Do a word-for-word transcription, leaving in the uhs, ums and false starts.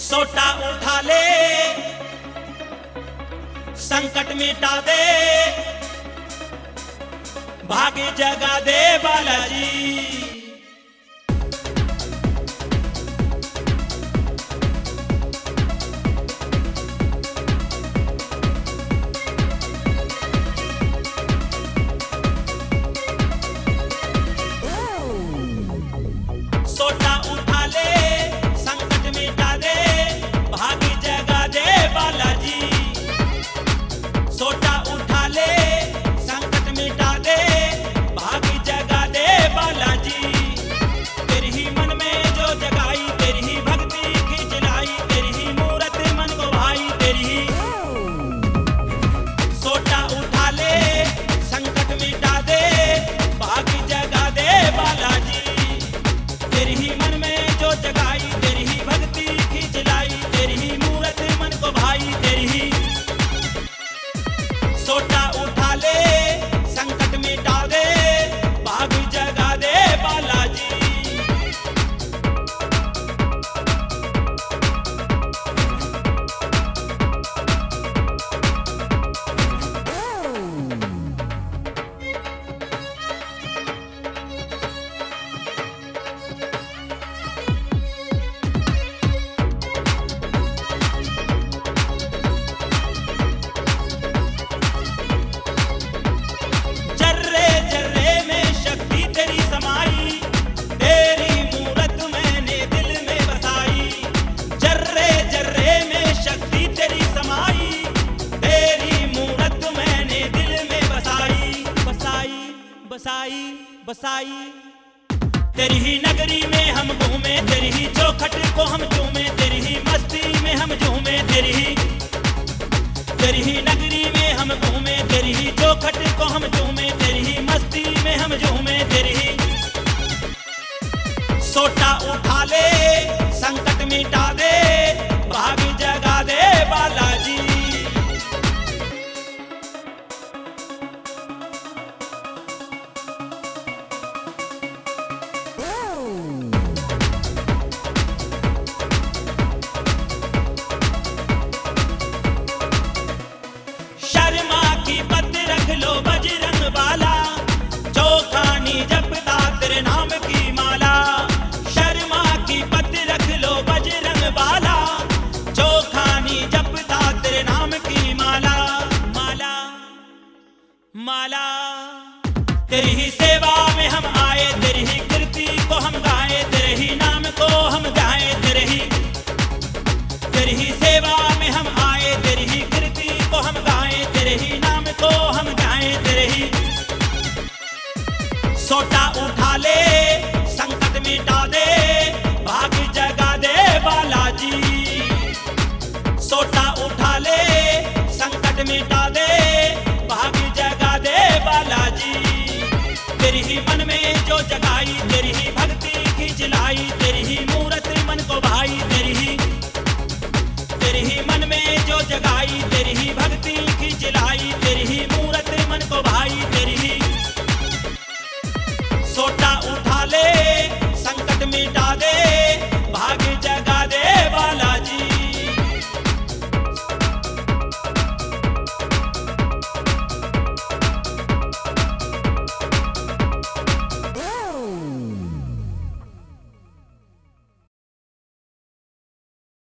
सोटा उठा ले, संकट मिटा दे, भाग्य जगा दे बालाजी। सोटा उठा ले, संकट मिटा दे, भाग्य जगा दे बालाजी। सोटा उठा ले, संकट मिटा दे, भाग्य जगा दे बालाजी। तेरी ही मन में जो जगाई, तेरी ही भक्ति खींच लाई, तेरी ही मूरत मन को भाई, तेरी ही। सोटा उठा ले, संकट मिटा दे, भाग्य जगा दे बालाजी। तेरी ही मन में जो जगाई, तेरी ही भक्ति खींच लाई, तेरी ही मूरत मन को भाई, तेरी ही। सोटा उठा ले, संकट मिटा दे, भाग्य जगा दे बालाजी। जर्रे जर्रे में शक्ति तेरी समाई, तेरी मूरत मैंने दिल में बसाई। जर्रे जर्रे में शक्ति तेरी समाई, तेरी मूरत मैंने दिल में बसाई, बसाई बसाई बसाई। तेरी ही नगरी में हम घूमे, तेरी ही चौखट को हम चूमे, तेरी ही मस्ती में हम झूमे, तेरी ही। तेरी ही नगरी में हम घूमे, तेरी ही चौखट को हम चूमे, तेरी ही मस्ती में हम झूमे, तेरी ही। सोटा उठा ले, संकट मिटा दे, भाग्य जगा दे बालाजी। शर्मा की पत रख लो बजरंग बाला, चौखानी जपता तेरे नाम की माला। शर्मा की पत रख लो बजरंग बाला, चौखानी जपता तेरे नाम की माला, माला माला। तेरी ही सेवा में हम